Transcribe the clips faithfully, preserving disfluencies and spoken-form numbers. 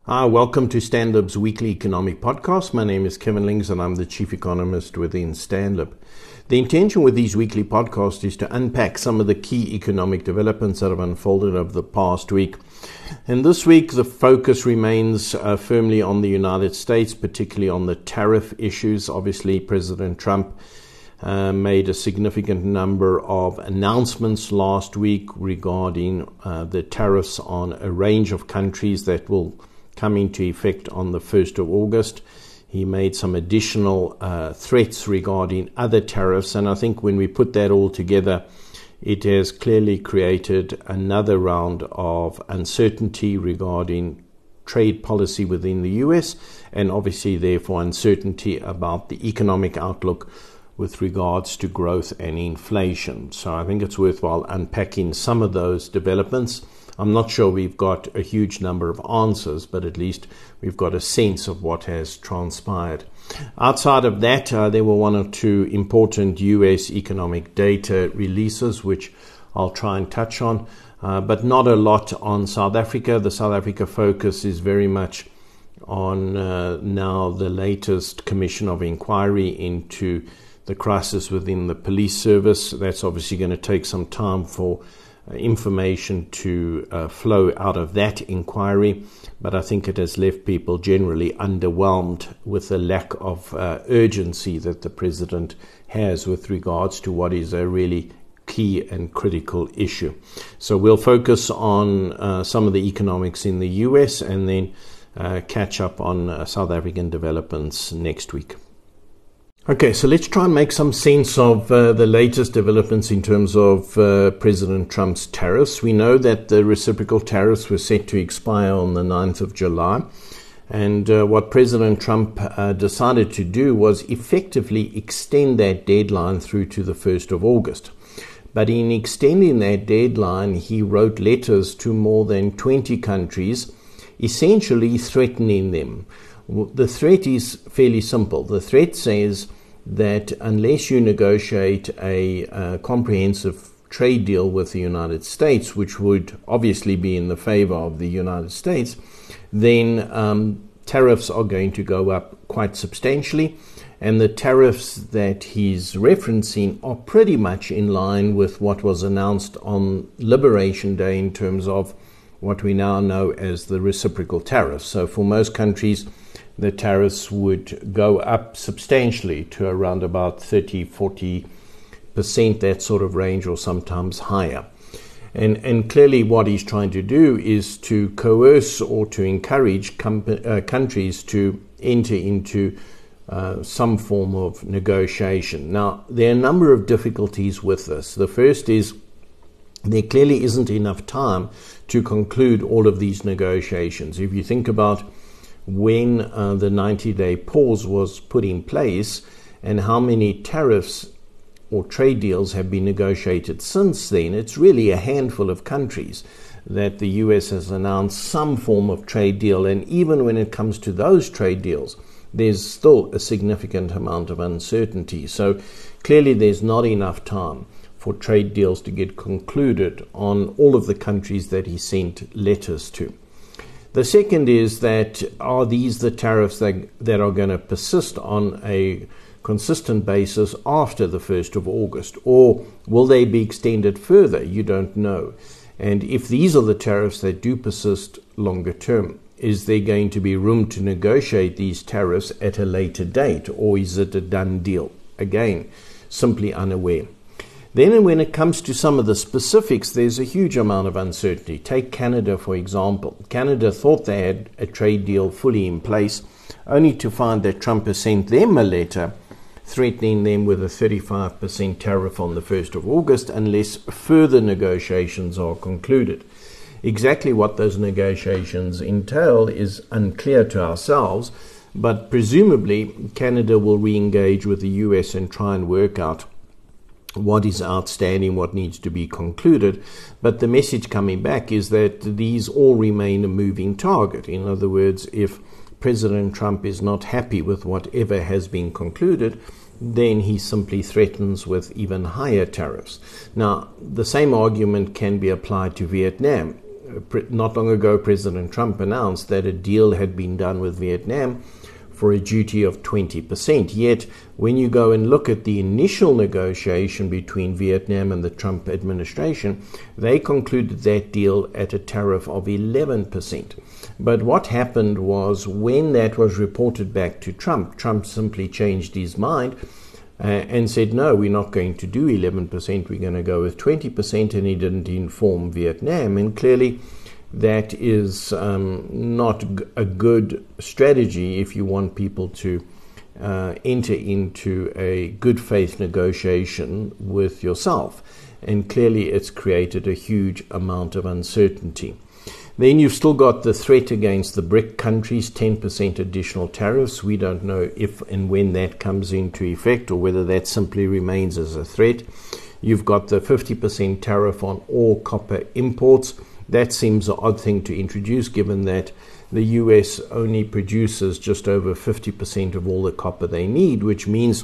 Hi, welcome to Stanlib's weekly economic podcast. My name is Kevin Lings and I'm the chief economist within Stanlib. The intention with these weekly podcasts is to unpack some of the key economic developments that have unfolded over the past week. And this week, the focus remains uh, firmly on the United States, particularly on the tariff issues. Obviously, President Trump uh, made a significant number of announcements last week regarding uh, the tariffs on a range of countries that will come into effect on the first of August. He made some additional uh, threats regarding other tariffs, and I think when we put that all together, it has clearly created another round of uncertainty regarding trade policy within the U S, and obviously therefore uncertainty about the economic outlook with regards to growth and inflation. So I think it's worthwhile unpacking some of those developments. I'm not sure we've got a huge number of answers, but at least we've got a sense of what has transpired. Outside of that, uh, there were one or two important U S economic data releases, which I'll try and touch on, uh, but not a lot on South Africa. The South Africa focus is very much on uh, now the latest commission of inquiry into the crisis within the police service. That's obviously going to take some time for information to uh, flow out of that inquiry, but I think it has left people generally underwhelmed with the lack of uh, urgency that the president has with regards to what is a really key and critical issue. So we'll focus on uh, some of the economics in the U S and then uh, catch up on uh, South African developments next week. Okay, so let's try and make some sense of uh, the latest developments in terms of uh, President Trump's tariffs. We know that the reciprocal tariffs were set to expire on the ninth of July. And uh, what President Trump uh, decided to do was effectively extend that deadline through to the first of August. But in extending that deadline, he wrote letters to more than twenty countries, essentially threatening them. The threat is fairly simple. The threat says that unless you negotiate a uh, comprehensive trade deal with the United States, which would obviously be in the favor of the United States, then um, tariffs are going to go up quite substantially. And the tariffs that he's referencing are pretty much in line with what was announced on Liberation Day in terms of what we now know as the reciprocal tariffs. So for most countries, the tariffs would go up substantially to around about thirty, forty percent, that sort of range, or sometimes higher. And and clearly what he's trying to do is to coerce or to encourage com- uh, countries to enter into uh, some form of negotiation. Now, there are a number of difficulties with this. The first is there clearly isn't enough time to conclude all of these negotiations. If you think about when uh, the ninety-day pause was put in place and how many tariffs or trade deals have been negotiated since then, it's really a handful of countries that the U S has announced some form of trade deal. And even when it comes to those trade deals, there's still a significant amount of uncertainty. So clearly there's not enough time for trade deals to get concluded on all of the countries that he sent letters to. The second is that are these the tariffs that, that are going to persist on a consistent basis after the first of August, or will they be extended further? You don't know. And if these are the tariffs that do persist longer term, is there going to be room to negotiate these tariffs at a later date, or is it a done deal? Again, simply unaware. Then when it comes to some of the specifics, there's a huge amount of uncertainty. Take Canada, for example. Canada thought they had a trade deal fully in place, only to find that Trump has sent them a letter threatening them with a thirty-five percent tariff on the first of August unless further negotiations are concluded. Exactly what those negotiations entail is unclear to ourselves, but presumably Canada will re-engage with the U S and try and work out what is outstanding, what needs to be concluded. But the message coming back is that these all remain a moving target. In other words, if President Trump is not happy with whatever has been concluded, then he simply threatens with even higher tariffs. Now, the same argument can be applied to Vietnam. not long ago, President Trump announced that a deal had been done with Vietnam for a duty of twenty percent. Yet, when you go and look at the initial negotiation between Vietnam and the Trump administration, they concluded that deal at a tariff of eleven percent. But what happened was, when that was reported back to Trump, Trump simply changed his mind uh, and said, no, we're not going to do eleven percent, we're going to go with twenty percent, and he didn't inform Vietnam. And clearly, that is um, not a good strategy if you want people to uh, enter into a good faith negotiation with yourself. And clearly it's created a huge amount of uncertainty. Then you've still got the threat against the BRIC countries, ten percent additional tariffs. We don't know if and when that comes into effect, or whether that simply remains as a threat. You've got the fifty percent tariff on all copper imports. That seems an odd thing to introduce, given that the U S only produces just over fifty percent of all the copper they need, which means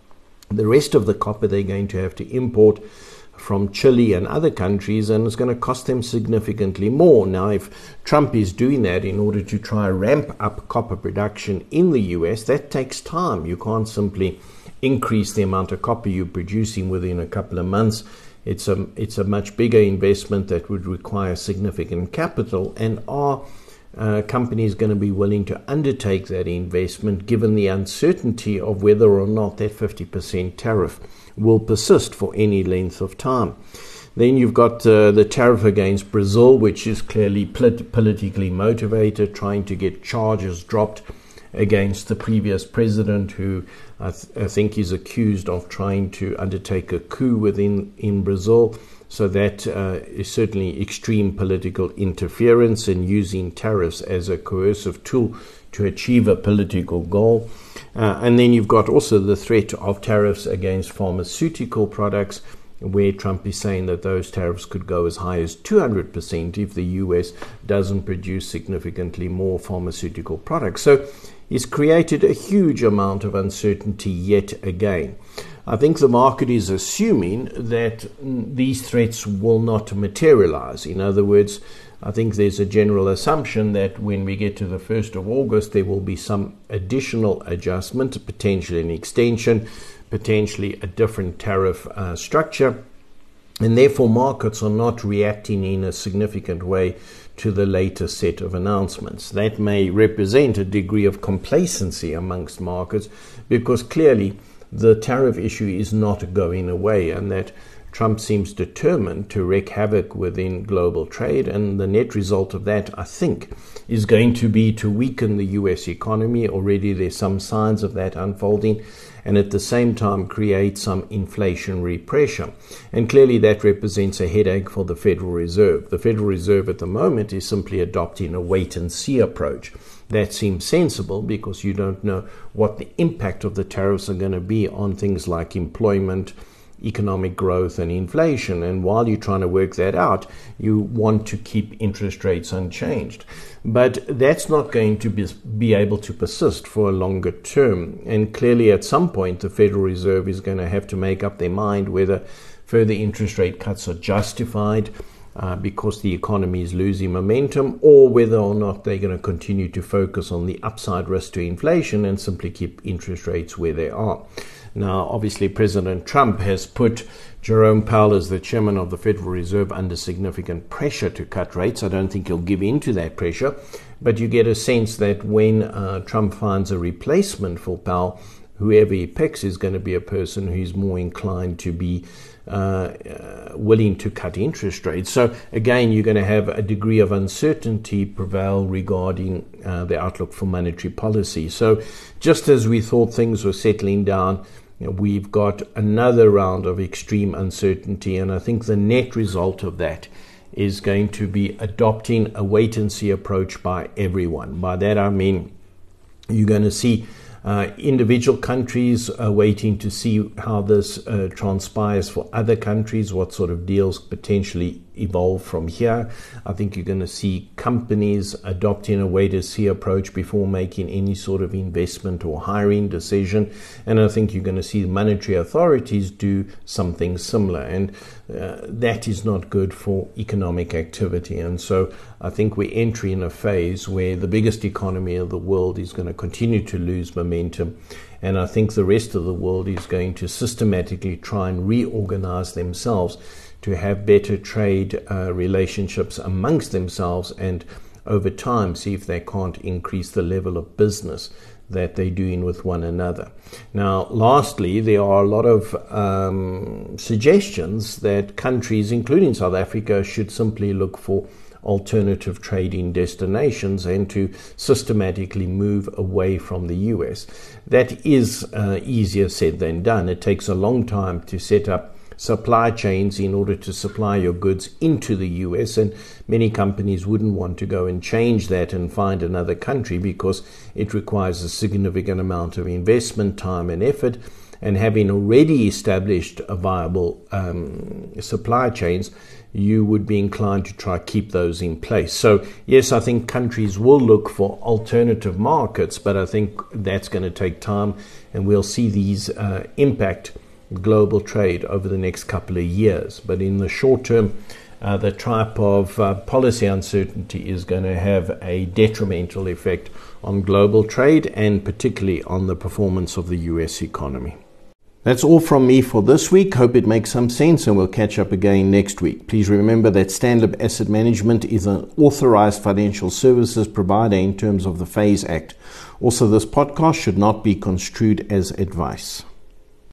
the rest of the copper they're going to have to import from Chile and other countries, and it's going to cost them significantly more. Now, if Trump is doing that in order to try to ramp up copper production in the U S, that takes time. You can't simply increase the amount of copper you're producing within a couple of months. It's a, it's a much bigger investment that would require significant capital, and are uh, companies going to be willing to undertake that investment given the uncertainty of whether or not that fifty percent tariff will persist for any length of time? Then you've got uh, the tariff against Brazil, which is clearly polit- politically motivated, trying to get charges dropped against the previous president, who I, th- I think is accused of trying to undertake a coup within in Brazil. So that uh, is certainly extreme political interference and using tariffs as a coercive tool to achieve a political goal. Uh, and then you've got also the threat of tariffs against pharmaceutical products, where Trump is saying that those tariffs could go as high as two hundred percent if the U S doesn't produce significantly more pharmaceutical products. So he's created a huge amount of uncertainty yet again. I think the market is assuming that these threats will not materialize. In other words, I think there's a general assumption that when we get to the first of August, there will be some additional adjustment, potentially an extension, potentially a different tariff uh, structure, and therefore markets are not reacting in a significant way to the later set of announcements. That may represent a degree of complacency amongst markets, because clearly the tariff issue is not going away, and that Trump seems determined to wreak havoc within global trade, and the net result of that, I think, is going to be to weaken the U S economy. Already there's some signs of that unfolding, and at the same time create some inflationary pressure. And clearly that represents a headache for the Federal Reserve. The Federal Reserve at the moment is simply adopting a wait-and-see approach. That seems sensible, because you don't know what the impact of the tariffs are going to be on things like employment, economic growth and inflation. And while you're trying to work that out, you want to keep interest rates unchanged. But that's not going to be, be able to persist for a longer term. And clearly at some point, the Federal Reserve is going to have to make up their mind whether further interest rate cuts are justified uh, because the economy is losing momentum, or whether or not they're going to continue to focus on the upside risk to inflation and simply keep interest rates where they are. Now, obviously, President Trump has put Jerome Powell, as the chairman of the Federal Reserve, under significant pressure to cut rates. I don't think he'll give in to that pressure, but you get a sense that when uh, Trump finds a replacement for Powell, whoever he picks is going to be a person who's more inclined to be uh, uh, willing to cut interest rates. So again, you're going to have a degree of uncertainty prevail regarding uh, the outlook for monetary policy. So just as we thought things were settling down, you know, we've got another round of extreme uncertainty, and I think the net result of that is going to be adopting a wait-and-see approach by everyone. By that I mean you're going to see Uh, individual countries are waiting to see how this uh, transpires for other countries, what sort of deals potentially evolve from here. I think you're going to see companies adopting a wait-and-see approach before making any sort of investment or hiring decision. And I think you're going to see monetary authorities do something similar. And uh, that is not good for economic activity. And so I think we're entering a phase where the biggest economy of the world is going to continue to lose momentum. And I think the rest of the world is going to systematically try and reorganize themselves to have better trade uh, relationships amongst themselves, and over time see if they can't increase the level of business that they're doing with one another. Now, lastly, there are a lot of um, suggestions that countries, including South Africa, should simply look for alternative trading destinations and to systematically move away from the U S. That is uh, easier said than done. It takes a long time to set up supply chains in order to supply your goods into the U S, and many companies wouldn't want to go and change that and find another country because it requires a significant amount of investment, time and effort. And having already established a viable um, supply chains, you would be inclined to try to keep those in place. So yes, I think countries will look for alternative markets, but I think that's going to take time, and we'll see these uh, impact global trade over the next couple of years. But in the short term, uh, the type of uh, policy uncertainty is going to have a detrimental effect on global trade and particularly on the performance of the U S economy. That's all from me for this week. Hope it makes some sense, and we'll catch up again next week. Please remember that STANLIB Asset Management is an authorized financial services provider in terms of the FASE Act. Also, this podcast should not be construed as advice.